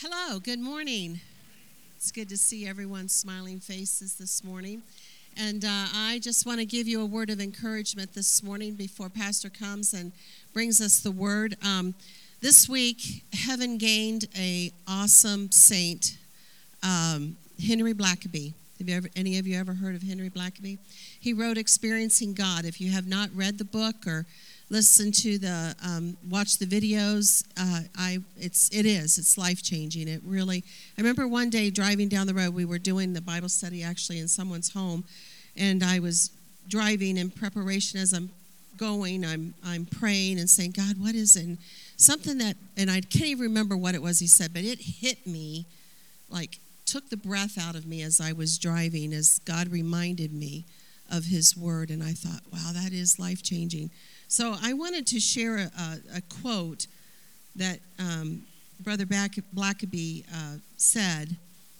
Hello, good morning. It's good to see everyone's smiling faces this morning. And I just want to give you a word of encouragement this morning before Pastor comes and brings us the word. This week, heaven gained an awesome saint, Henry Blackaby. Have any of you ever heard of Henry Blackaby? He wrote Experiencing God. If you have not read the book or listen to watch the videos, it's life-changing. It really, I remember one day driving down the road, we were doing the Bible study actually in someone's home, and I was driving in preparation as I'm going, I'm praying and saying, God, what is it? And I can't even remember what it was he said, but it hit me, like took the breath out of me as I was driving, as God reminded me of his word, and I thought, wow, that is life-changing. So I wanted to share a quote that Brother Blackaby said.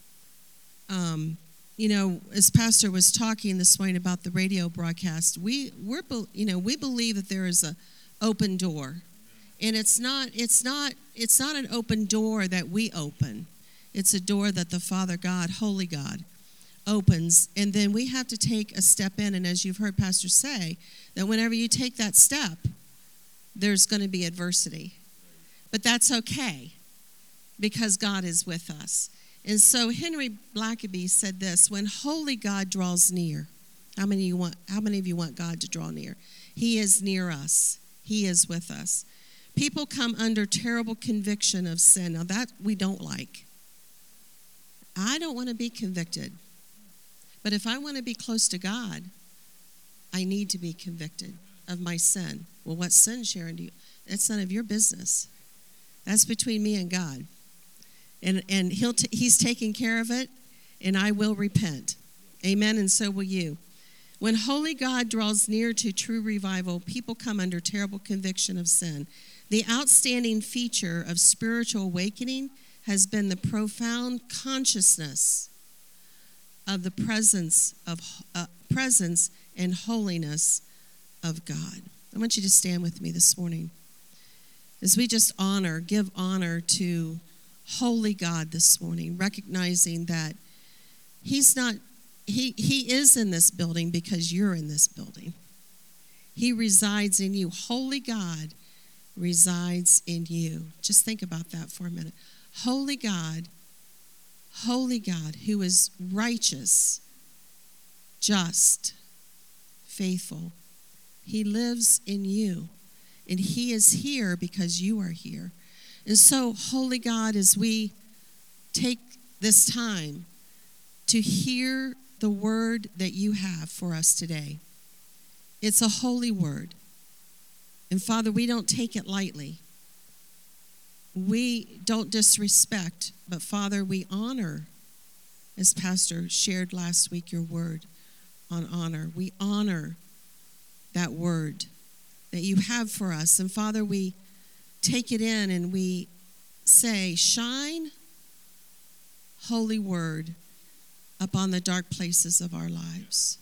As Pastor was talking this morning about the radio broadcast, we believe that there is an open door, and it's not an open door that we open. It's a door that the Father God, Holy God, opens, and then we have to take a step in. And as you've heard Pastor say, that whenever you take that step, there's going to be adversity. But that's okay, because God is with us. And so Henry Blackaby said this: when holy God draws near, how many of you want God to draw near? He is near us. He is with us. People come under terrible conviction of sin. Now that we don't like. I don't want to be convicted. But if I want to be close to God, I need to be convicted of my sin. Well, what sin, Sharon, do you? That's none of your business. That's between me and God. And he's taking care of it, and I will repent. Amen, and so will you. When holy God draws near to true revival, people come under terrible conviction of sin. The outstanding feature of spiritual awakening has been the profound consciousness of the presence and holiness of God. I want you to stand with me this morning as we just give honor to holy God this morning, recognizing that he is in this building because you're in this building. He resides in you. Holy God resides in you. Just think about that for a minute. Holy God, who is righteous, just, faithful. He lives in you, and he is here because you are here. And so, holy God, as we take this time to hear the word that you have for us today, it's a holy word. And Father, we don't take it lightly. We don't disrespect, but Father, we honor, as Pastor shared last week, your word on honor. We honor that word that you have for us. And Father, we take it in and we say, shine, holy word, upon the dark places of our lives.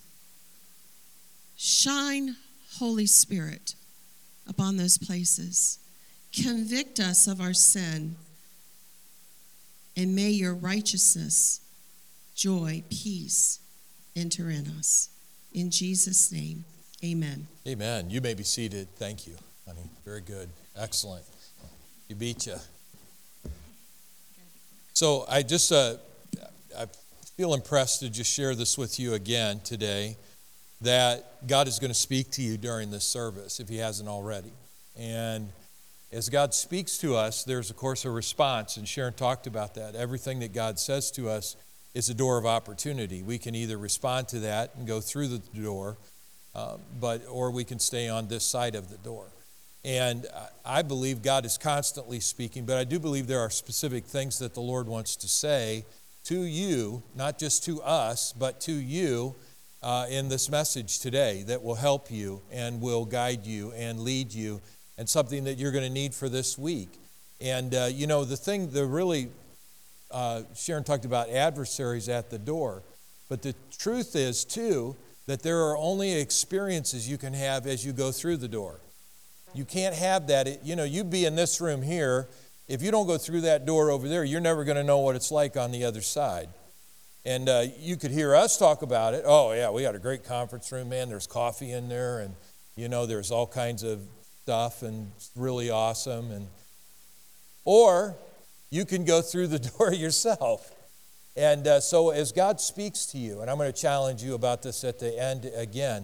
Shine, Holy Spirit, upon those places. Convict us of our sin, and may your righteousness, joy, peace enter in us. In Jesus' name, amen. Amen. You may be seated. Thank you, honey. Very good. Excellent. You beat you. So I feel impressed to just share this with you again today, that God is going to speak to you during this service if he hasn't already. And as God speaks to us, there's, of course, a response, and Sharon talked about that. Everything that God says to us is a door of opportunity. We can either respond to that and go through the door, or we can stay on this side of the door. And I believe God is constantly speaking, but I do believe there are specific things that the Lord wants to say to you, not just to us, but to you in this message today that will help you and will guide you and lead you, and something that you're going to need for this week. And, Sharon talked about adversaries at the door. But the truth is, too, that there are only experiences you can have as you go through the door. You can't have that. You'd be in this room here if you don't go through that door over there, you're never going to know what it's like on the other side. And you could hear us talk about it. Oh, yeah, we got a great conference room, man. There's coffee in there, and, there's all kinds of stuff, and it's really awesome. Or you can go through the door yourself. And so as God speaks to you, and I'm going to challenge you about this at the end again,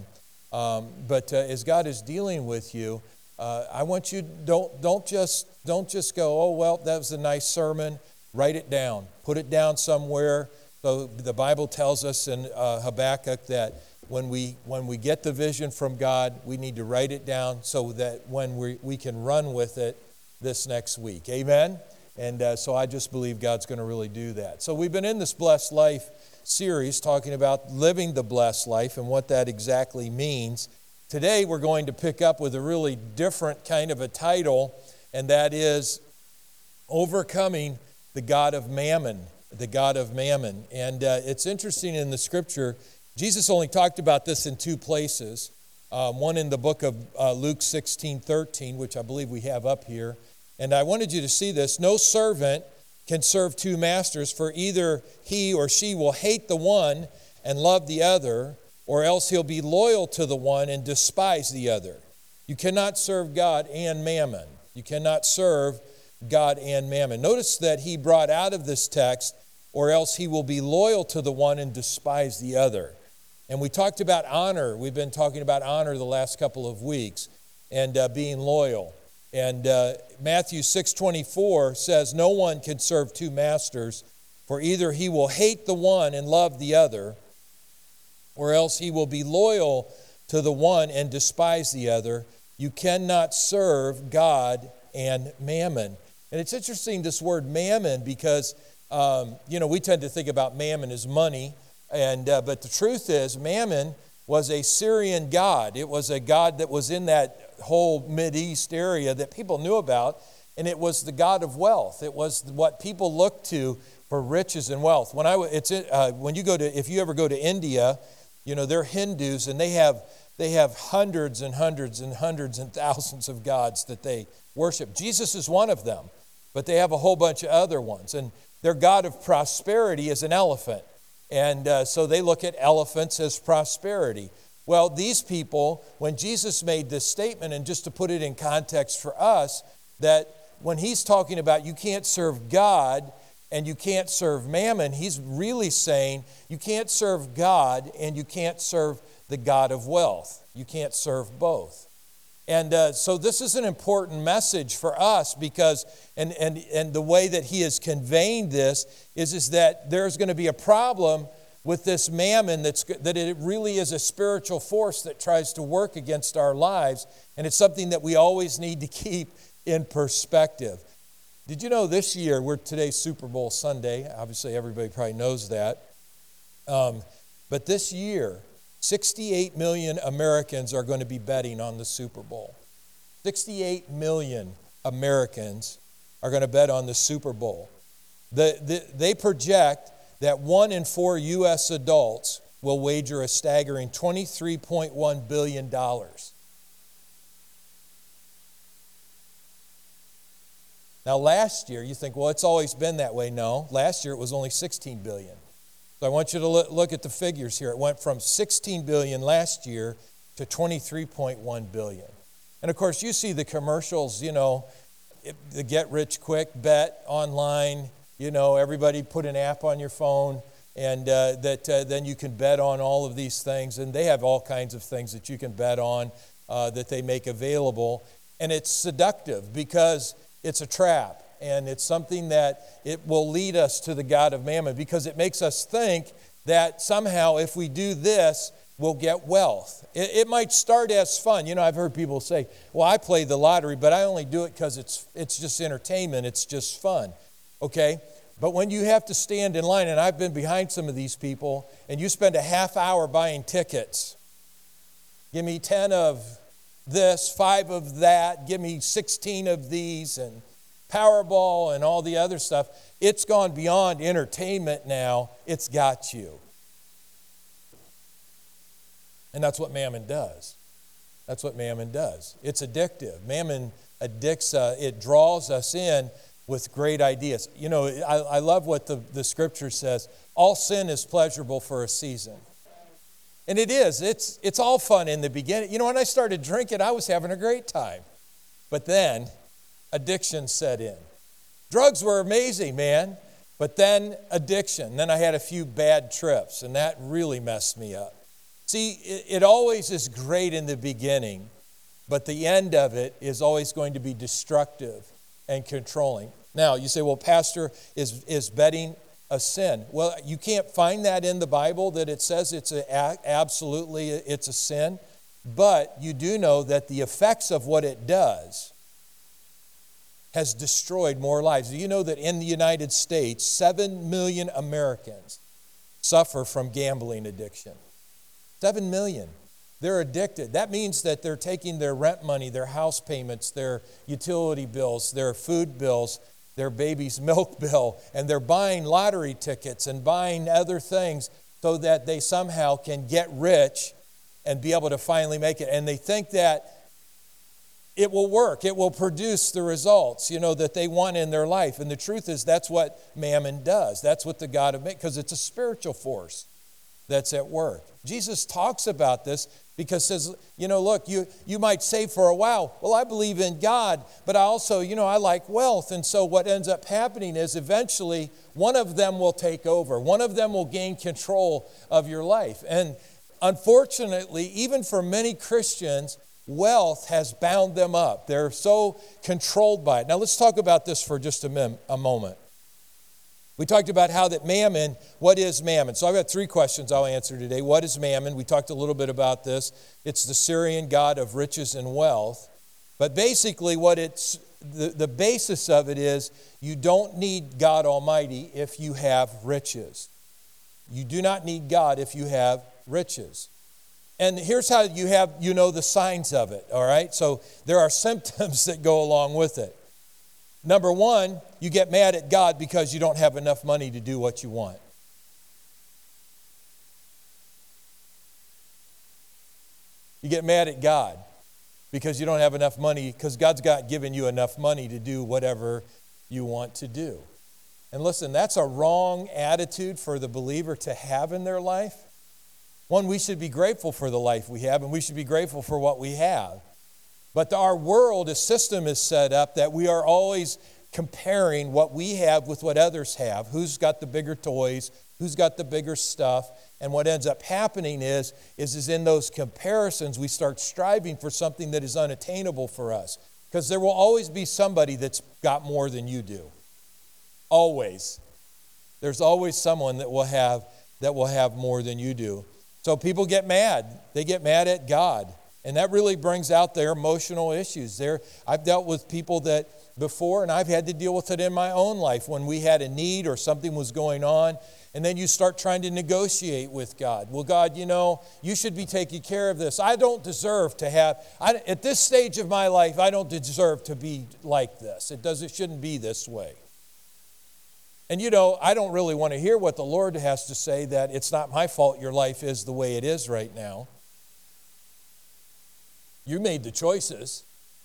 but as God is dealing with you, I want you, don't just go, oh, well, that was a nice sermon. Write it down. Put it down somewhere. So the Bible tells us in Habakkuk that when we get the vision from God, we need to write it down so that when we can run with it this next week. Amen? And so I just believe God's going to really do that. So we've been in this Blessed Life series talking about living the blessed life and what that exactly means. Today we're going to pick up with a really different kind of a title, and that is Overcoming the God of Mammon. The God of Mammon. And it's interesting in the scripture, Jesus only talked about this in two places. One in the book of Luke 16:13, which I believe we have up here. And I wanted you to see this. No servant can serve two masters, for either he or she will hate the one and love the other, or else he'll be loyal to the one and despise the other. You cannot serve God and mammon. You cannot serve God and mammon. Notice that he brought out of this text, or else he will be loyal to the one and despise the other. And we talked about honor. We've been talking about honor the last couple of weeks and being loyal. And Matthew 6:24 says, no one can serve two masters, for either he will hate the one and love the other, or else he will be loyal to the one and despise the other. You cannot serve God and mammon. And it's interesting, this word mammon, because, we tend to think about mammon as money. But the truth is, mammon was a Syrian god. It was a god that was in that whole Mideast area that people knew about. And it was the god of wealth. It was what people looked to for riches and wealth. If you ever go to India, they're Hindus, and they have hundreds and hundreds and hundreds and thousands of gods that they worship. Jesus is one of them, but they have a whole bunch of other ones. And their god of prosperity is an elephant. And so they look at elephants as prosperity. Well, these people, when Jesus made this statement, and just to put it in context for us, that when he's talking about you can't serve God and you can't serve mammon, he's really saying you can't serve God and you can't serve the God of wealth. You can't serve both. And so this is an important message for us, because, and the way that he is conveying this is that there's going to be a problem with this mammon, that it really is a spiritual force that tries to work against our lives, and it's something that we always need to keep in perspective. Did you know this year, today's Super Bowl Sunday, obviously everybody probably knows that, but this year, 68 million Americans are going to be betting on the Super Bowl. 68 million Americans are going to bet on the Super Bowl. They project that 1 in 4 U.S. adults will wager a staggering $23.1 billion. Now last year, you think, well, it's always been that way. No, last year it was only $16 billion. So I want you to look at the figures here. It went from $16 billion last year to $23.1 billion. And of course, you see the commercials, the get rich quick bet online, everybody put an app on your phone, and then you can bet on all of these things. And they have all kinds of things that you can bet on that they make available. And it's seductive because it's a trap. And it's something that it will lead us to the God of mammon, because it makes us think that somehow if we do this, we'll get wealth. It might start as fun. I've heard people say, well, I play the lottery, but I only do it because it's just entertainment. It's just fun. Okay? But when you have to stand in line, and I've been behind some of these people, and you spend a half hour buying tickets. Give me 10 of this, 5 of that, give me 16 of these, and Powerball and all the other stuff. It's gone beyond entertainment now. It's got you. And that's what mammon does. That's what mammon does. It's addictive. Mammon addicts, it draws us in with great ideas. You know, I love what the scripture says. All sin is pleasurable for a season. And it is. It's all fun in the beginning. You know, when I started drinking, I was having a great time. But then addiction set in. Drugs were amazing, man. But then addiction. Then I had a few bad trips, and that really messed me up. See, it always is great in the beginning, but the end of it is always going to be destructive and controlling. Now, you say, well, Pastor, is betting a sin? Well, you can't find that in the Bible that it says absolutely it's a sin, but you do know that the effects of what it does has destroyed more lives. Do you know that in the United States, 7 million Americans suffer from gambling addiction? 7 million. They're addicted. That means that they're taking their rent money, their house payments, their utility bills, their food bills, their baby's milk bill, and they're buying lottery tickets and buying other things so that they somehow can get rich and be able to finally make it. And they think that it will work. It will produce the results, that they want in their life. And the truth is that's what mammon does. That's what the God of because it's a spiritual force that's at work. Jesus talks about this because says, look, you might say for a while, well, I believe in God, but I also, I like wealth. And so what ends up happening is eventually one of them will take over. One of them will gain control of your life. And unfortunately, even for many Christians, wealth has bound them up. They're so controlled by it. Now let's talk about this for just a moment. We talked about how that mammon, what is mammon? So I've got 3 questions I'll answer today. What is mammon? We talked a little bit about this. It's the Syrian god of riches and wealth. But basically what it's, the basis of it is you don't need God Almighty if you have riches. You do not need God if you have riches. And here's how you have, the signs of it, all right? So there are symptoms that go along with it. Number 1, you get mad at God because you don't have enough money to do what you want. You get mad at God because you don't have enough money, because God's given you enough money to do whatever you want to do. And listen, that's a wrong attitude for the believer to have in their life. One, we should be grateful for the life we have, and we should be grateful for what we have. But our world, a system is set up that we are always comparing what we have with what others have. Who's got the bigger toys? Who's got the bigger stuff? And what ends up happening is in those comparisons, we start striving for something that is unattainable for us. Because there will always be somebody that's got more than you do. Always. There's always someone that will have more than you do. So people get mad. They get mad at God. And that really brings out their emotional issues. I've dealt with people that before, and I've had to deal with it in my own life when we had a need or something was going on. And then you start trying to negotiate with God. Well, God, you should be taking care of this. I don't deserve to have, at this stage of my life, I don't deserve to be like this. It shouldn't be this way. And I don't really want to hear what the Lord has to say, that it's not my fault your life is the way it is right now. You made the choices.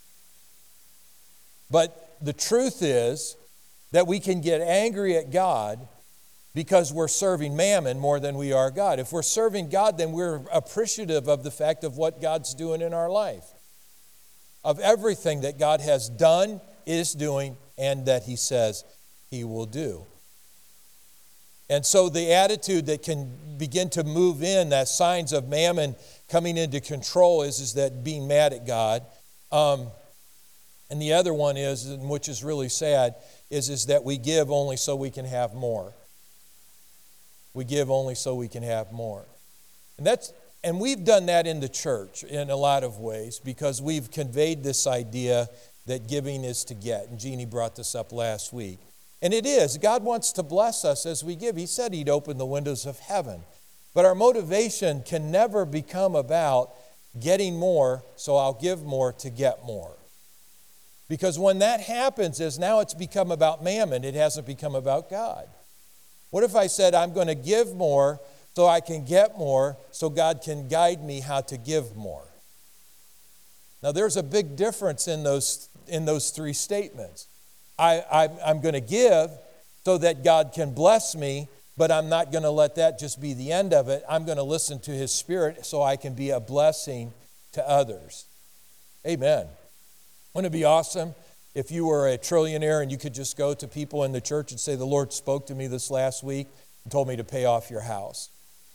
But the truth is that we can get angry at God because we're serving mammon more than we are God. If we're serving God, then we're appreciative of the fact of what God's doing in our life, of everything that God has done, is doing, and that He says He will do. And so the attitude that can begin to move in, that signs of mammon coming into control, is that being mad at God. And the other one is, and which is really sad, is that we give only so we can have more. We give only so we can have more. And we've done that in the church in a lot of ways, because we've conveyed this idea that giving is to get. And Jeannie brought this up last week. And it is. God wants to bless us as we give. He said He'd open the windows of heaven. But our motivation can never become about getting more, so I'll give more to get more. Because when that happens, now it's become about mammon. It hasn't become about God. What if I said, I'm going to give more so I can get more, so God can guide me how to give more? Now there's a big difference in those 3 statements. I'm going to give so that God can bless me, but I'm not going to let that just be the end of it. I'm going to listen to His Spirit so I can be a blessing to others. Amen. Wouldn't it be awesome if you were a trillionaire and you could just go to people in the church and say, the Lord spoke to me this last week and told me to pay off your house?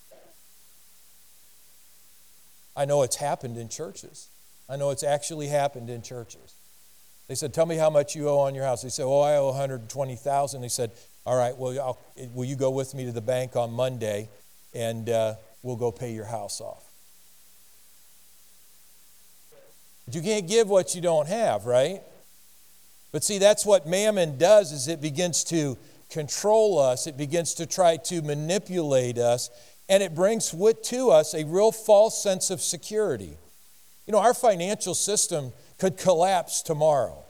I know it's happened in churches. I know it's actually happened in churches. They said, tell me how much you owe on your house. They said, I owe $120,000. They said, all right, well, will you go with me to the bank on Monday and we'll go pay your house off? But you can't give what you don't have, right? But see, that's what mammon does, is it begins to control us. It begins to try to manipulate us. And it brings to us a real false sense of security. You know, our financial system could collapse tomorrow.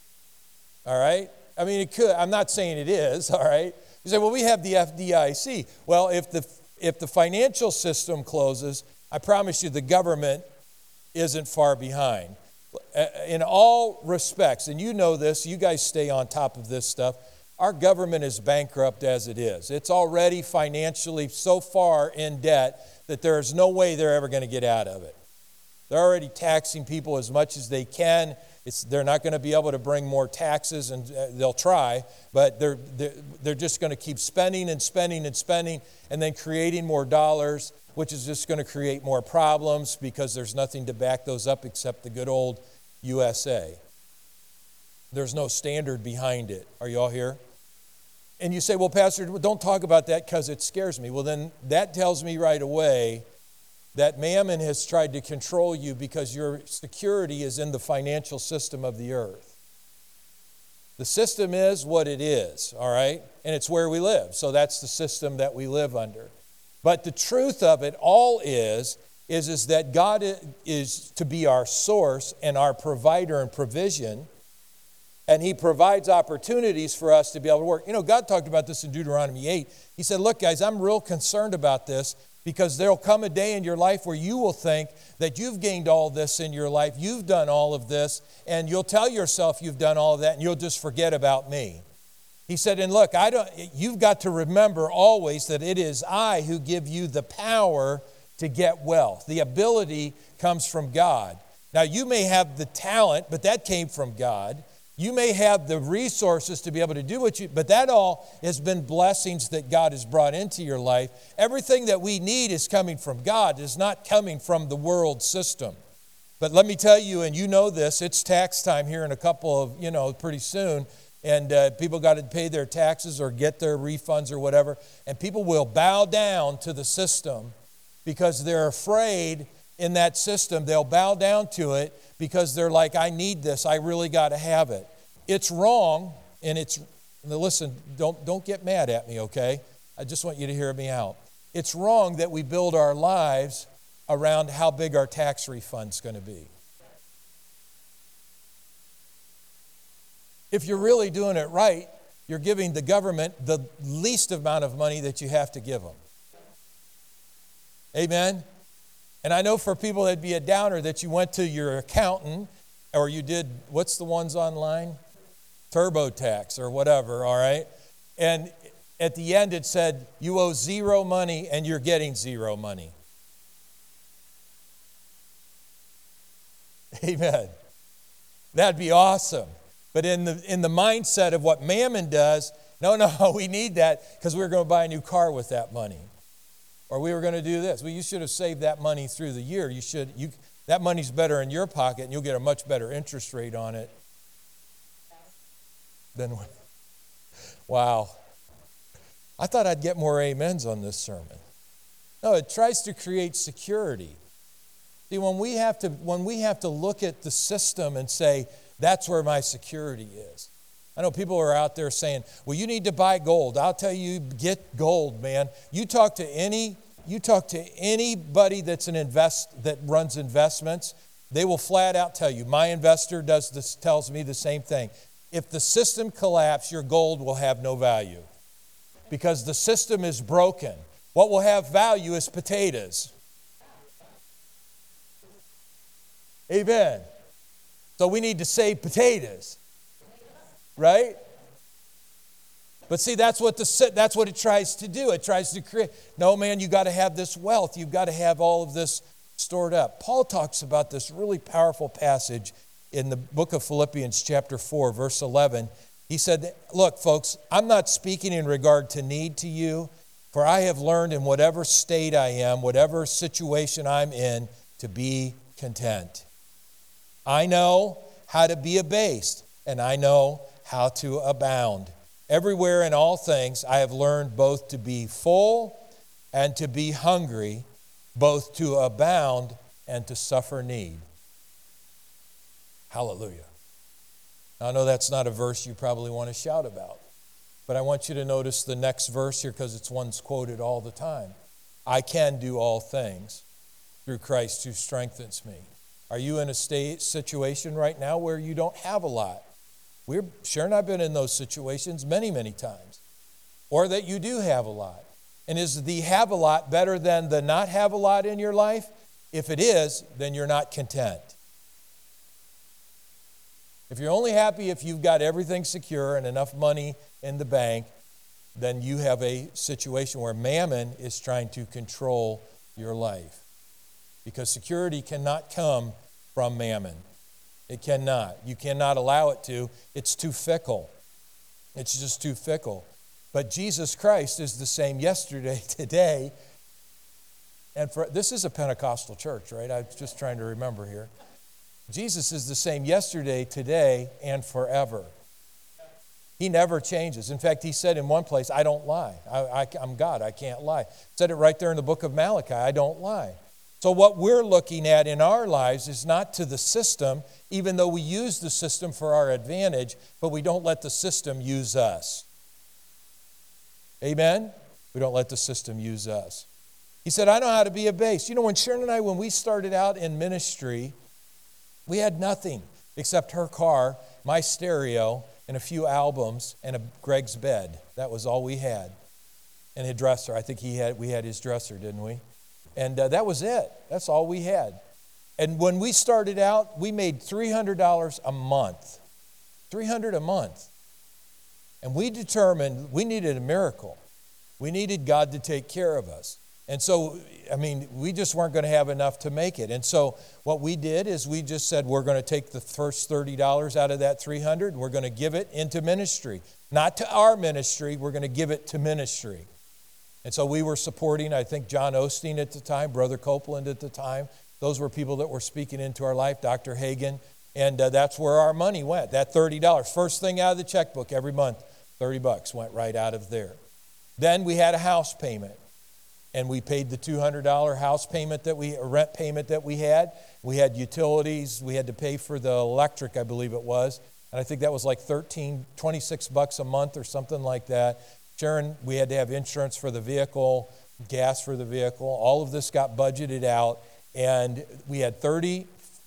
All right? I mean, it could. I'm not saying it is, all right? You say, well, we have the FDIC. Well, if the financial system closes, I promise you the government isn't far behind. In all respects, and you know this, you guys stay on top of this stuff, our government is bankrupt as it is. It's already financially so far in debt that there's no way they're ever going to get out of it. They're already taxing people as much as they can. They're not going to be able to bring more taxes, and they'll try, but they're just going to keep spending and spending and spending, and then creating more dollars, which is just going to create more problems because there's nothing to back those up except the good old USA. There's no standard behind it. Are you all here? And you say, well, Pastor, don't talk about that because it scares me. Well, then that tells me right away that mammon has tried to control you because your security is in the financial system of the earth. The system is what it is, all right? And it's where we live. So that's the system that we live under. But the truth of it all is that God is to be our source and our provider and provision. And He provides opportunities for us to be able to work. You know, God talked about this in Deuteronomy 8. He said, look, guys, I'm real concerned about this because there'll come a day in your life where you will think that you've gained all this in your life. You've done all of this, and you'll tell yourself you've done all of that, and you'll just forget about me. He said, and look, you've got to remember always that it is I who give you the power to get wealth. The ability comes from God. Now, you may have the talent, but that came from God. You may have the resources to be able to do but that all has been blessings that God has brought into your life. Everything that we need is coming from God. It's not coming from the world system. But let me tell you, and you know this, it's tax time here in a couple of, pretty soon. And people got to pay their taxes or get their refunds or whatever. And people will bow down to the system because they're afraid in that system. They'll bow down to it because they're like, I need this. I really got to have it. It's wrong, and listen, don't get mad at me, okay? I just want you to hear me out. It's wrong that we build our lives around how big our tax refund's going to be. If you're really doing it right, you're giving the government the least amount of money that you have to give them. Amen? And I know for people that'd be a downer that you went to your accountant or you did, what's the ones online? TurboTax or whatever, all right? And at the end it said, you owe zero money and you're getting zero money. Amen. That'd be awesome. But in the mindset of what mammon does, no, we need that because we're going to buy a new car with that money. Or we were going to do this. Well, you should have saved that money through the year. That money's better in your pocket, and you'll get a much better interest rate on it. Wow. I thought I'd get more amens on this sermon. No, it tries to create security. See, when we have to look at the system and say, that's where my security is. I know people are out there saying, well, you need to buy gold. I'll tell you, get gold, man. You talk to anybody that runs investments, they will flat out tell you, my investor tells me the same thing. If the system collapses, your gold will have no value because the system is broken. What will have value is potatoes. Amen. So we need to save potatoes. Right? But see, that's what it tries to do. It tries to create, no, man, you got to have this wealth. You've got to have all of this stored up. Paul talks about this really powerful passage in the book of Philippians chapter 4, verse 11. He said, look, folks, I'm not speaking in regard to need to you, for I have learned in whatever state I am, whatever situation I'm in, to be content. I know how to be abased, and I know how to abound. Everywhere in all things I have learned both to be full and to be hungry, both to abound and to suffer need. Hallelujah. Now, I know that's not a verse you probably want to shout about, but I want you to notice the next verse here because it's one's quoted all the time. I can do all things through Christ who strengthens me. Are you in a situation right now where you don't have a lot? Sharon and I have been in those situations many, many times. Or that you do have a lot. And is the have a lot better than the not have a lot in your life? If it is, then you're not content. If you're only happy if you've got everything secure and enough money in the bank, then you have a situation where mammon is trying to control your life. Because security cannot come from mammon. It cannot. You cannot allow it to. It's too fickle. It's just too fickle. But Jesus Christ is the same yesterday, today, and this is a Pentecostal church, right? I'm just trying to remember here. Jesus is the same yesterday, today, and forever. He never changes. In fact, he said in one place, I don't lie. I'm God. I can't lie. Said it right there in the book of Malachi. I don't lie. So what we're looking at in our lives is not to the system, even though we use the system for our advantage, but we don't let the system use us. Amen? We don't let the system use us. He said, I know how to be abased. You know, when Sharon and I, when we started out in ministry, we had nothing except her car, my stereo, and a few albums, and Greg's bed. That was all we had. And a dresser. I think we had his dresser, didn't we? And that was it. That's all we had. And when we started out, we made $300 a month. $300 a month. And we determined we needed a miracle. We needed God to take care of us. And so, we just weren't going to have enough to make it. And so what we did is we just said we're going to take the first $30 out of that $300 and we're going to give it into ministry. Not to our ministry, we're going to give it to ministry. And so we were supporting, I think, John Osteen at the time, Brother Copeland at the time. Those were people that were speaking into our life, Dr. Hagen. And that's where our money went, that $30. First thing out of the checkbook every month, $30 went right out of there. Then we had a house payment. And we paid the $200 house payment rent payment that we had. We had utilities. We had to pay for the electric, I believe it was. And I think that was like $26 a month or something like that. Sharon, we had to have insurance for the vehicle, gas for the vehicle. All of this got budgeted out. And we had we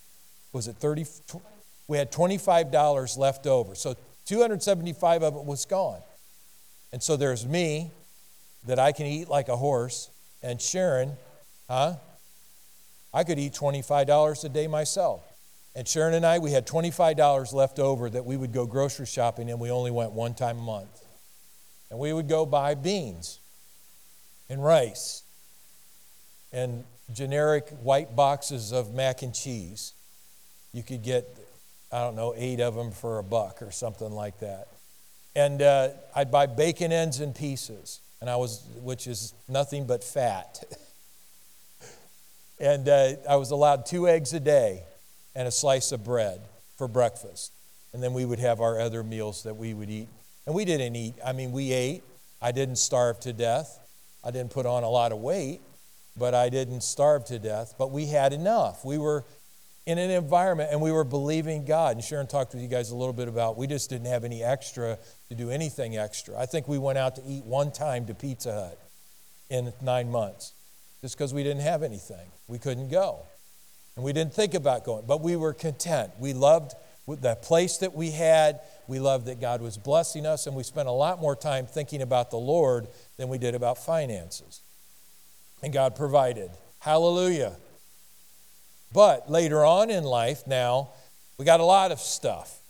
had $25 left over. So $275 of it was gone. And so there's me, that I can eat like a horse, and Sharon, I could eat $25 a day myself. And Sharon and I, we had $25 left over that we would go grocery shopping, and we only went one time a month. And we would go buy beans and rice and generic white boxes of mac and cheese. You could get, 8 of them for $1 or something like that. And I'd buy bacon ends and pieces. Which is nothing but fat. And I was allowed 2 eggs a day and a slice of bread for breakfast. And then we would have our other meals that we would eat. And we didn't eat. We ate. I didn't starve to death. I didn't put on a lot of weight, but I didn't starve to death. But we had enough. We were in an environment, and we were believing God. And Sharon talked with you guys a little bit about we just didn't have any extra to do anything extra. I think we went out to eat one time to Pizza Hut in 9 months just because we didn't have anything. We couldn't go. And we didn't think about going, but we were content. We loved the place that we had. We loved that God was blessing us, and we spent a lot more time thinking about the Lord than we did about finances. And God provided. Hallelujah. But later on in life now, we got a lot of stuff.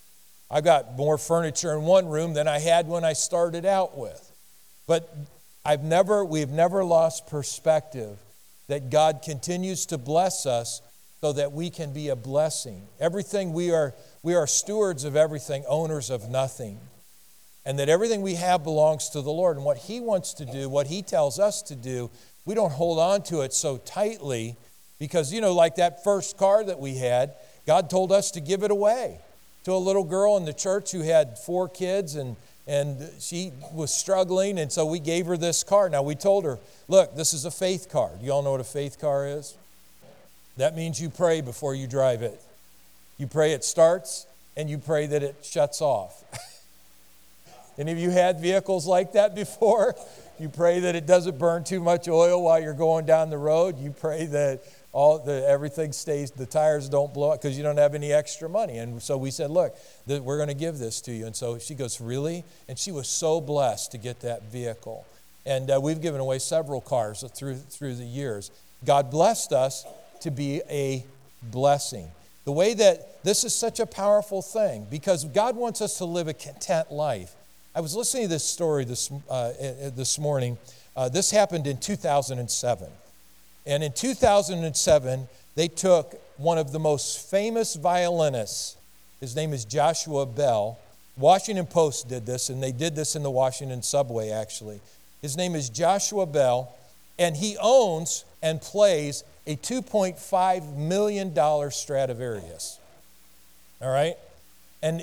I've got more furniture in one room than I had when I started out with. But we've never lost perspective that God continues to bless us so that we can be a blessing. Everything we are stewards of everything, owners of nothing. And that everything we have belongs to the Lord. And what He wants to do, what He tells us to do, we don't hold on to it so tightly because, like that first car that we had, God told us to give it away to a little girl in the church who had 4 kids and she was struggling, and so we gave her this car. Now we told her, look, this is a faith car. Do you all know what a faith car is? That means you pray before you drive it. You pray it starts, and you pray that it shuts off. Any of you had vehicles like that before? You pray that it doesn't burn too much oil while you're going down the road. You pray that everything stays, the tires don't blow up because you don't have any extra money. And so we said, look, we're going to give this to you. And so she goes, really? And she was so blessed to get that vehicle. And we've given away several cars through the years. God blessed us to be a blessing. The way that this is such a powerful thing because God wants us to live a content life. I was listening to this story this morning. This happened in 2007. And in 2007, they took one of the most famous violinists. His name is Joshua Bell. Washington Post did this, and they did this in the Washington subway, actually. His name is Joshua Bell, and he owns and plays a $2.5 million Stradivarius. All right? And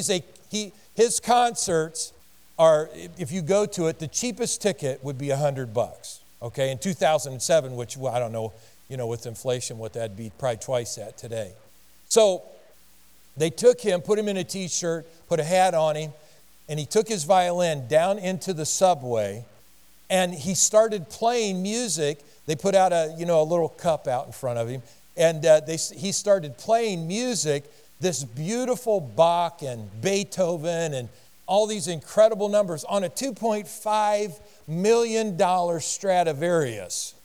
his concerts are, if you go to it, the cheapest ticket would be $100. Okay, in 2007, which I don't know, with inflation, what that'd be, probably twice that today. So they took him, put him in a T-shirt, put a hat on him, and he took his violin down into the subway, and he started playing music. They put out a little cup out in front of him, and he started playing music, this beautiful Bach and Beethoven and all these incredible numbers on a $2.5 million Stradivarius.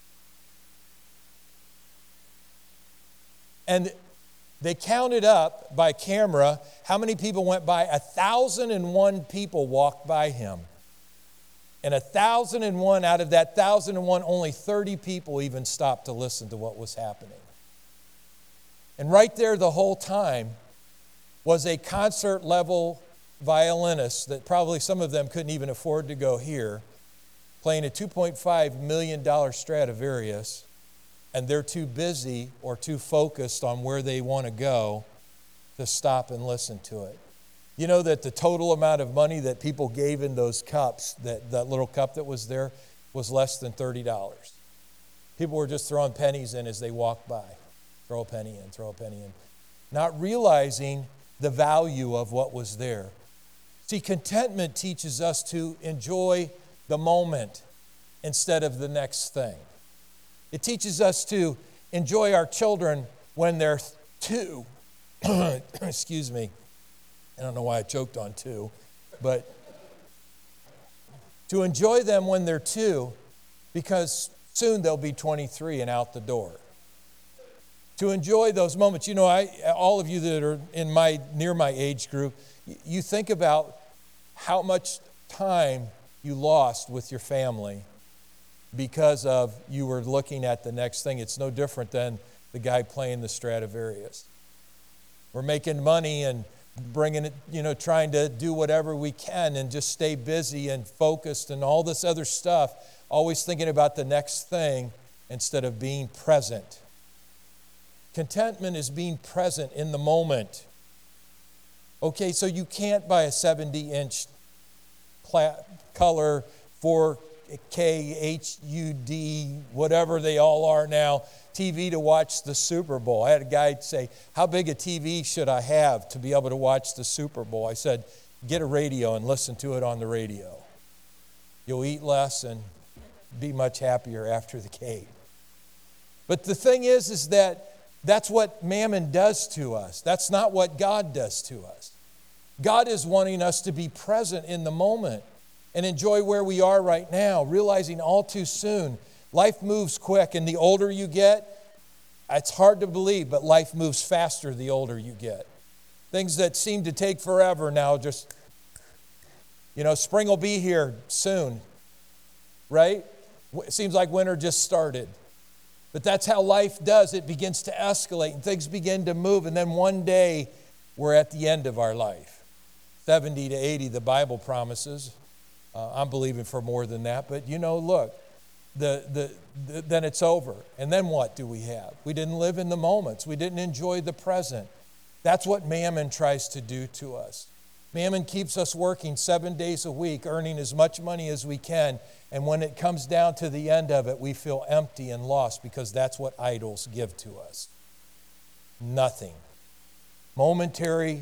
And they counted up by camera how many people went by. 1,001 people walked by him. And 1,001 out of that 1,001, only 30 people even stopped to listen to what was happening. And right there the whole time was a concert level violinist that probably some of them couldn't even afford to go here, playing a $2.5 million Stradivarius, and they're too busy or too focused on where they want to go to stop and listen to it. You know that the total amount of money that people gave in those cups, that little cup that was there, was less than $30. People were just throwing pennies in as they walked by. Throw a penny in, throw a penny in. Not realizing the value of what was there. See, contentment teaches us to enjoy the moment instead of the next thing. It teaches us to enjoy our children when they're 2. Excuse me. I don't know why I choked on 2, but to enjoy them when they're 2 because soon they'll be 23 and out the door. To enjoy those moments. All of you that are near my age group, you think about how much time you lost with your family because of you were looking at the next thing. It's no different than the guy playing the Stradivarius. We're making money and bringing it, trying to do whatever we can and just stay busy and focused and all this other stuff, always thinking about the next thing instead of being present. Contentment is being present in the moment. Okay, so you can't buy a 70-inch color 4K HUD, whatever they all are now, TV to watch the Super Bowl. I had a guy say, how big a TV should I have to be able to watch the Super Bowl? I said, get a radio and listen to it on the radio. You'll eat less and be much happier after the game. But the thing is that that's what mammon does to us. That's not what God does to us. God is wanting us to be present in the moment and enjoy where we are right now, realizing all too soon life moves quick, and the older you get, it's hard to believe, but life moves faster the older you get. Things that seem to take forever now just, spring will be here soon, right? It seems like winter just started. But that's how life does. It begins to escalate and things begin to move. And then one day, we're at the end of our life. 70 to 80, the Bible promises. I'm believing for more than that. But, look, then it's over. And then what do we have? We didn't live in the moments. We didn't enjoy the present. That's what mammon tries to do to us. Mammon keeps us working 7 days a week, earning as much money as we can. And when it comes down to the end of it, we feel empty and lost because that's what idols give to us. Nothing. Momentary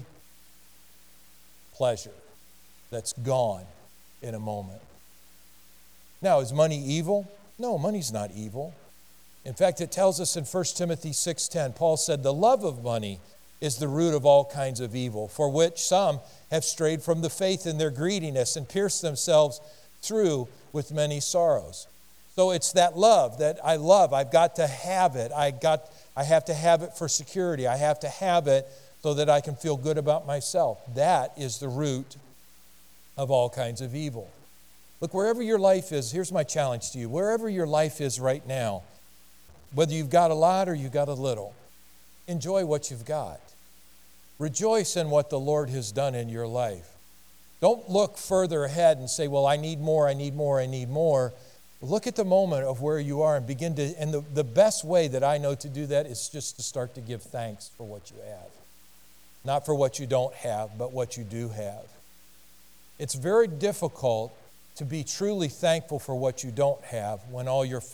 pleasure that's gone in a moment. Now, is money evil? No, money's not evil. In fact, it tells us in 1 Timothy 6:10, Paul said, the love of money is the root of all kinds of evil, for which some have strayed from the faith in their greediness and pierced themselves through with many sorrows. So it's that love that I love. I've got to have it. I have to have it for security. I have to have it so that I can feel good about myself. That is the root of all kinds of evil. Look, wherever your life is, here's my challenge to you. Wherever your life is right now, whether you've got a lot or you've got a little, enjoy what you've got. Rejoice in what the Lord has done in your life. Don't look further ahead and say, well, I need more, I need more, I need more. Look at the moment of where you are and begin to, and the best way that I know to do that is just to start to give thanks for what you have. Not for what you don't have, but what you do have. It's very difficult to be truly thankful for what you don't have when all you're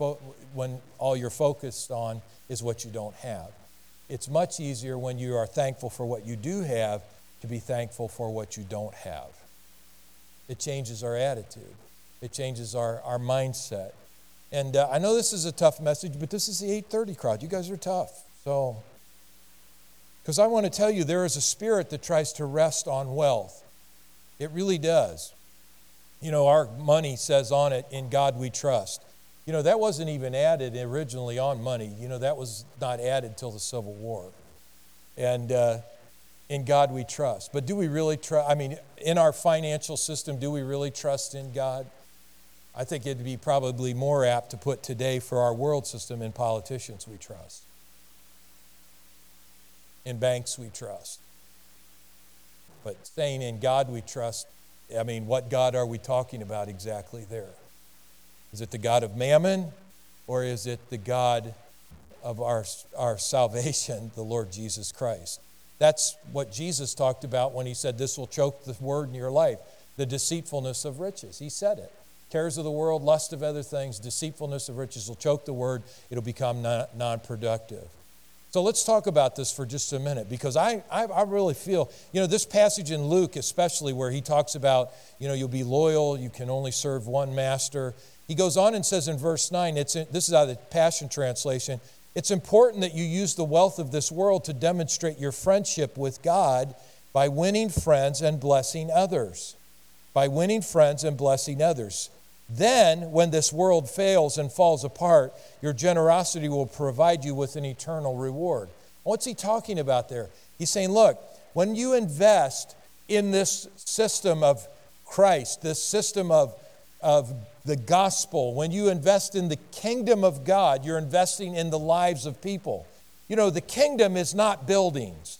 focused on is what you don't have. It's much easier when you are thankful for what you do have to be thankful for what you don't have. It changes our attitude. It changes our mindset. And I know this is a tough message, but this is the 8:30 crowd. You guys are tough. Because I want to tell you, there is a spirit that tries to rest on wealth. It really does. Our money says on it, in God we trust. That wasn't even added originally on money. That was not added till the Civil War. And in God we trust. But do we really trust? In our financial system, do we really trust in God? I think it'd be probably more apt to put today for our world system, in politicians we trust. In banks we trust. But saying in God we trust, what God are we talking about exactly there? Is it the God of mammon, or is it the God of our salvation, the Lord Jesus Christ? That's what Jesus talked about when he said this will choke the word in your life, the deceitfulness of riches. He said it. Cares of the world, lust of other things, deceitfulness of riches will choke the word. It'll become non-productive. So let's talk about this for just a minute, because I really feel, this passage in Luke especially, where he talks about, you'll be loyal, you can only serve one master. He goes on and says in verse 9, this is out of the Passion Translation, it's important that you use the wealth of this world to demonstrate your friendship with God by winning friends and blessing others. By winning friends and blessing others. Then, when this world fails and falls apart, your generosity will provide you with an eternal reward. What's he talking about there? He's saying, look, when you invest in this system of Christ, this system of the gospel, when you invest in the kingdom of God, you're investing in the lives of people. The kingdom is not buildings.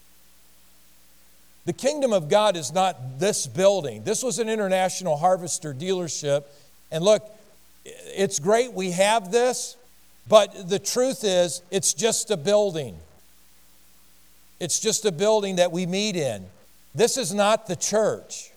The kingdom of God is not this building. This was an International Harvester dealership. And look, it's great we have this, but the truth is it's just a building. It's just a building that we meet in. This is not the church.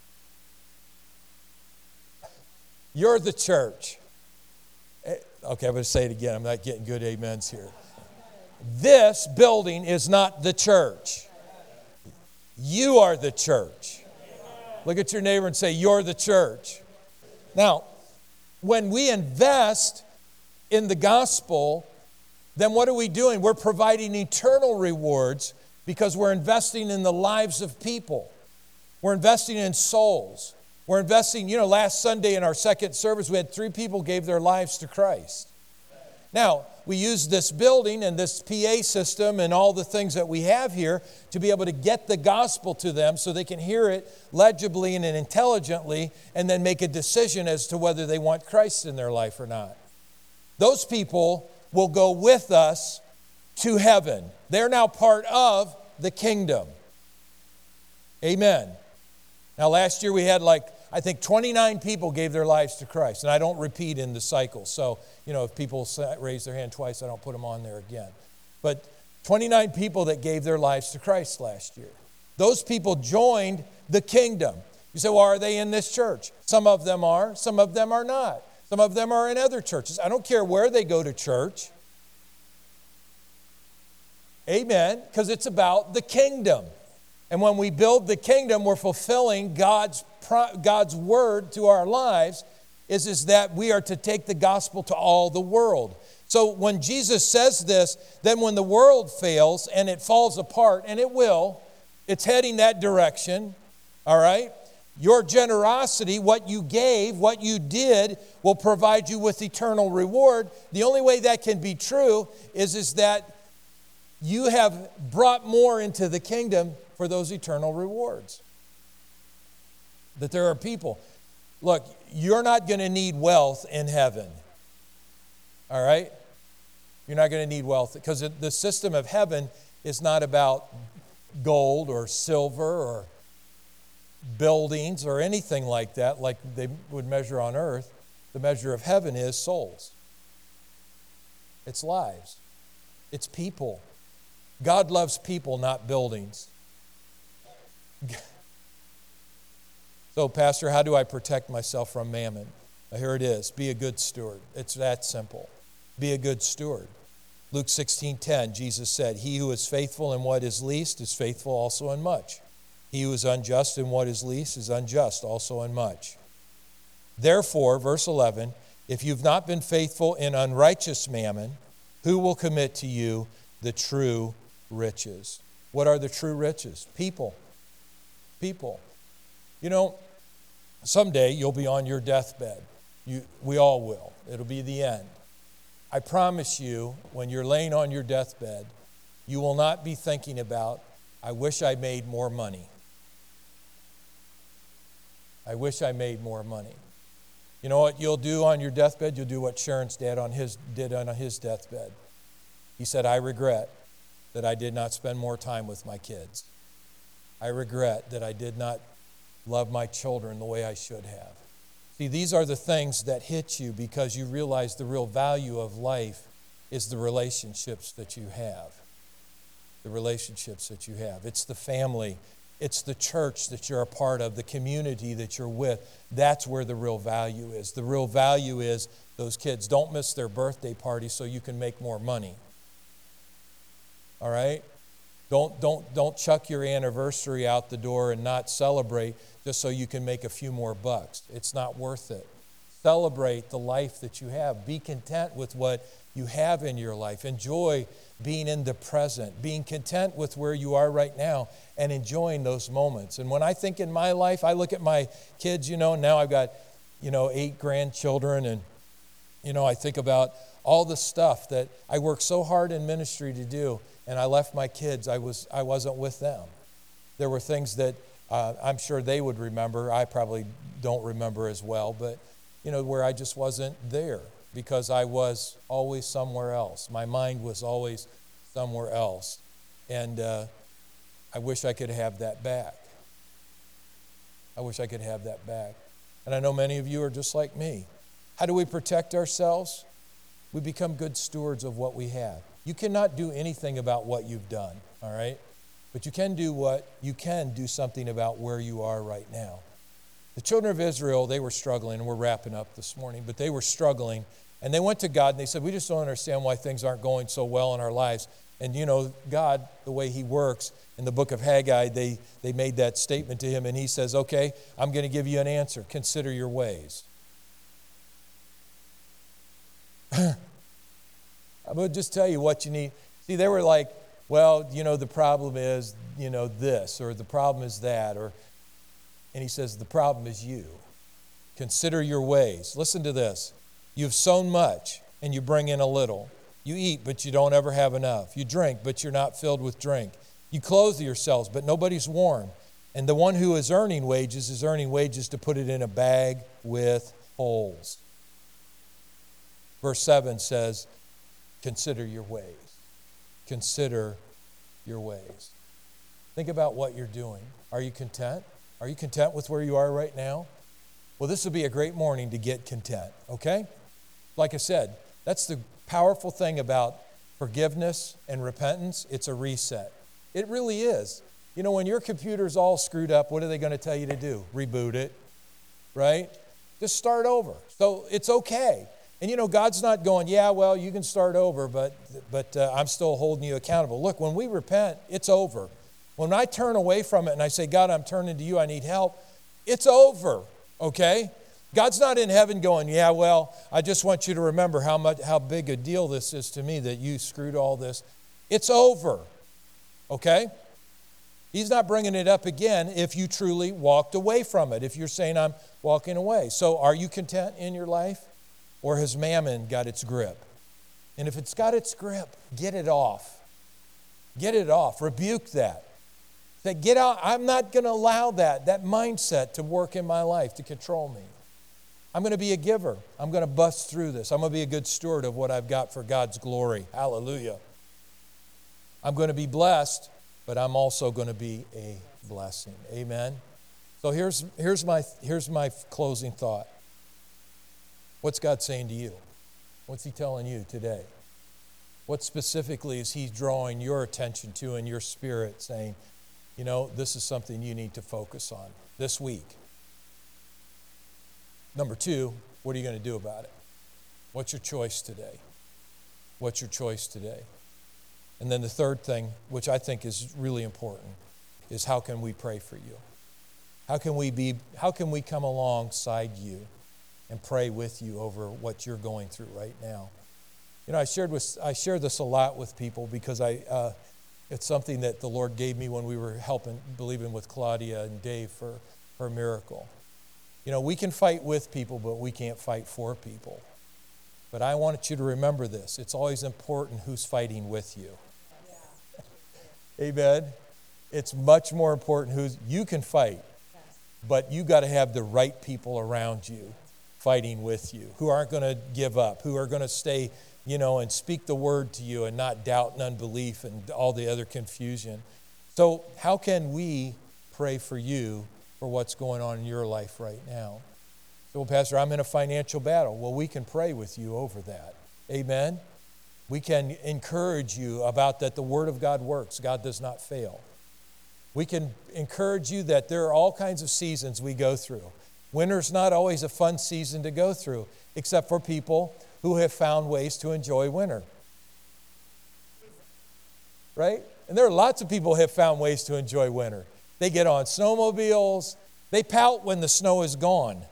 You're the church. Okay, I'm going to say it again. I'm not getting good amens here. This building is not the church. You are the church. Look at your neighbor and say, you're the church. Now, when we invest in the gospel, then what are we doing? We're providing eternal rewards because we're investing in the lives of people. We're investing in souls. We're investing, last Sunday in our second service, we had 3 people gave their lives to Christ. Now, we use this building and this PA system and all the things that we have here to be able to get the gospel to them so they can hear it legibly and intelligently and then make a decision as to whether they want Christ in their life or not. Those people will go with us to heaven. They're now part of the kingdom. Amen. Now, last year we had I think 29 people gave their lives to Christ. And I don't repeat in the cycle. So, if people raise their hand twice, I don't put them on there again. But 29 people that gave their lives to Christ last year. Those people joined the kingdom. You say, well, are they in this church? Some of them are. Some of them are not. Some of them are in other churches. I don't care where they go to church. Amen. Because it's about the kingdom. And when we build the kingdom, we're fulfilling God's word to our lives is that we are to take the gospel to all the world. So when Jesus says this, then when the world fails and it falls apart, and it will, it's heading that direction, all right? Your generosity, what you gave, what you did, will provide you with eternal reward. The only way that can be true is that you have brought more into the kingdom for those eternal rewards. That there are people. Look, you're not going to need wealth in heaven. All right? You're not going to need wealth because the system of heaven is not about gold or silver or buildings or anything like that, like they would measure on earth. The measure of heaven is souls. It's lives. It's people. God loves people, not buildings. So, Pastor, how do I protect myself from mammon? Here it is. Be a good steward. It's that simple. Be a good steward. Luke 16:10, Jesus said, "He who is faithful in what is least is faithful also in much. He who is unjust in what is least is unjust also in much. Therefore," verse 11, "if you've not been faithful in unrighteous mammon, who will commit to you the true riches?" What are the true riches? People. People. Someday you'll be on your deathbed. We all will. It'll be the end. I promise you, when you're laying on your deathbed, you will not be thinking about, I wish I made more money. I wish I made more money. You know what you'll do on your deathbed? You'll do what Sharon's dad did on his deathbed. He said, I regret that I did not spend more time with my kids. I regret that I did not love my children the way I should have. See, these are the things that hit you because you realize the real value of life is the relationships that you have. The relationships that you have. It's the family. It's the church that you're a part of, the community that you're with. That's where the real value is. The real value is those kids. Don't miss their birthday party so you can make more money. All right? Don't chuck your anniversary out the door and not celebrate just so you can make a few more bucks. It's not worth it. Celebrate the life that you have. Be content with what you have in your life. Enjoy being in the present, being content with where you are right now and enjoying those moments. And when I think in my life, I look at my kids, now I've got, 8 grandchildren, and, I think about all the stuff that I worked so hard in ministry to do, and I left my kids. I wasn't with them. There were things that I'm sure they would remember. I probably don't remember as well, but, where I just wasn't there because I was always somewhere else. My mind was always somewhere else. And I wish I could have that back. I wish I could have that back. And I know many of you are just like me. How do we protect ourselves? We become good stewards of what we have. You cannot do anything about what you've done, all right? But you can do something about where you are right now. The children of Israel, they were struggling, and we're wrapping up this morning, but they were struggling, and they went to God and they said, we just don't understand why things aren't going so well in our lives. And God, the way he works, in the book of Haggai, they made that statement to him, and he says, okay, I'm going to give you an answer. Consider your ways. I'm going to just tell you what you need. See, they were like, well, the problem is, this, or the problem is that, and he says, the problem is you. Consider your ways. Listen to this. You've sown much. and you bring in a little. You eat, but you don't ever have enough. You drink, but you're not filled with drink. You clothe yourselves, but nobody's warm. And the one who is earning wages to put it in a bag with holes. Verse 7 says, consider your ways. Consider your ways. Think about what you're doing. Are you content? Are you content with where you are right now? Well, this will be a great morning to get content, okay? Like I said, that's the powerful thing about forgiveness and repentance. It's a reset. It really is. You know, when your computer's all screwed up, what are they going to tell you to do? Reboot it, right? Just start over. So it's okay. And you know, God's not going, yeah, well, you can start over, but I'm still holding you accountable. Look, when we repent, it's over. When I turn away from it and I say, God, I'm turning to you, I need help, it's over, okay? God's not in heaven going, yeah, well, I just want you to remember how big a deal this is to me that you screwed all this. It's over, okay? He's not bringing it up again if you truly walked away from it, if you're saying I'm walking away. So are you content in your life? Or has mammon got its grip? And if it's got its grip, get it off. Get it off. Rebuke that. Say, get out. I'm not going to allow that mindset to work in my life, to control me. I'm going to be a giver. I'm going to bust through this. I'm going to be a good steward of what I've got for God's glory. Hallelujah. I'm going to be blessed, but I'm also going to be a blessing. Amen. So here's my closing thought. What's God saying to you? What's He telling you today? What specifically is He drawing your attention to in your spirit, saying, you know, this is something you need to focus on this week? Number 2, what are you going to do about it? What's your choice today? What's your choice today? And then the third thing, which I think is really important, is how can we pray for you? How can we come alongside you and pray with you over what you're going through right now? You know, I share this a lot with people because it's something that the Lord gave me when we were believing with Claudia and Dave for her miracle. You know, we can fight with people, but we can't fight for people. But I want you to remember this. It's always important who's fighting with you. Yeah. Amen. It's much more important you can fight, but you got to have the right people around you fighting with you, who aren't going to give up, who are going to stay, you know, and speak the word to you and not doubt and unbelief and all the other confusion. So how can we pray for you for what's going on in your life right now? So, well, Pastor, I'm in a financial battle. Well, we can pray with you over that. Amen? We can encourage you about that the Word of God works. God does not fail. We can encourage you that there are all kinds of seasons we go through. Winter's not always a fun season to go through, except for people who have found ways to enjoy winter. Right? And there are lots of people who have found ways to enjoy winter. They get on snowmobiles. They pout when the snow is gone.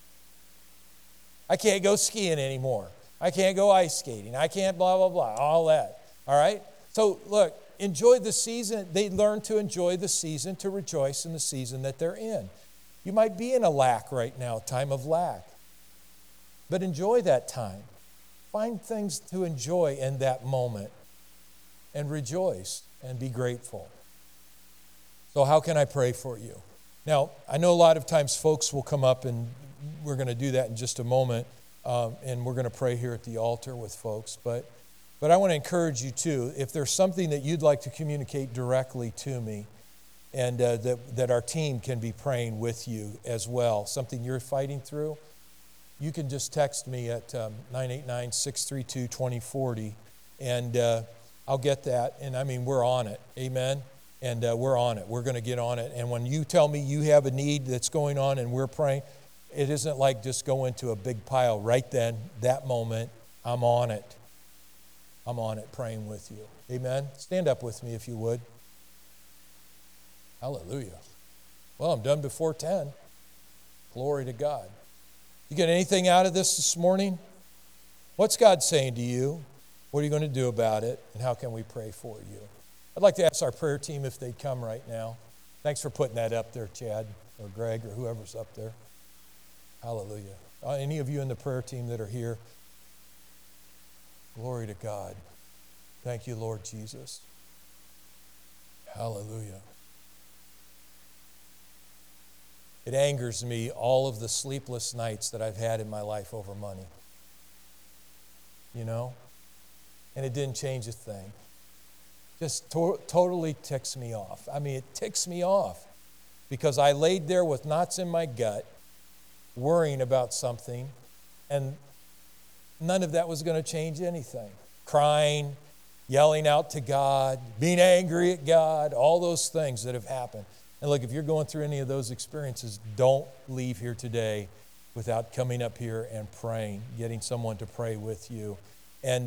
I can't go skiing anymore. I can't go ice skating. I can't blah, blah, blah, all that. All right? So, look, enjoy the season. They learn to enjoy the season, to rejoice in the season that they're in. You might be in a lack right now, time of lack. But enjoy that time. Find things to enjoy in that moment and rejoice and be grateful. So how can I pray for you? Now, I know a lot of times folks will come up, and we're going to do that in just a moment, and we're going to pray here at the altar with folks. But I want to encourage you too, if there's something that you'd like to communicate directly to me, and that our team can be praying with you as well, something you're fighting through, you can just text me at 989-632-2040, and I'll get that. And I mean, we're on it. Amen? And we're on it. We're going to get on it. And when you tell me you have a need that's going on and we're praying, it isn't like just go into a big pile right then, that moment. I'm on it. I'm on it praying with you. Amen? Stand up with me if you would. Hallelujah. Well, I'm done before 10. Glory to God. You get anything out of this morning? What's God saying to you? What are you going to do about it? And how can we pray for you? I'd like to ask our prayer team if they'd come right now. Thanks for putting that up there, Chad or Greg or whoever's up there. Hallelujah. Any of you in the prayer team that are here, Glory to God. Thank you, Lord Jesus. Hallelujah. It angers me, all of the sleepless nights that I've had in my life over money. You know? And it didn't change a thing. Just totally ticks me off. I mean, it ticks me off because I laid there with knots in my gut, worrying about something, and none of that was going to change anything. Crying, yelling out to God, being angry at God, all those things that have happened. And look, if you're going through any of those experiences, don't leave here today without coming up here and praying, getting someone to pray with you. And,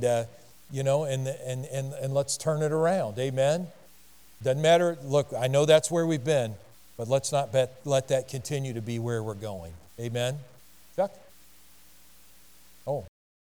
and let's turn it around. Amen? Doesn't matter. Look, I know that's where we've been, but let's not let that continue to be where we're going. Amen? Chuck?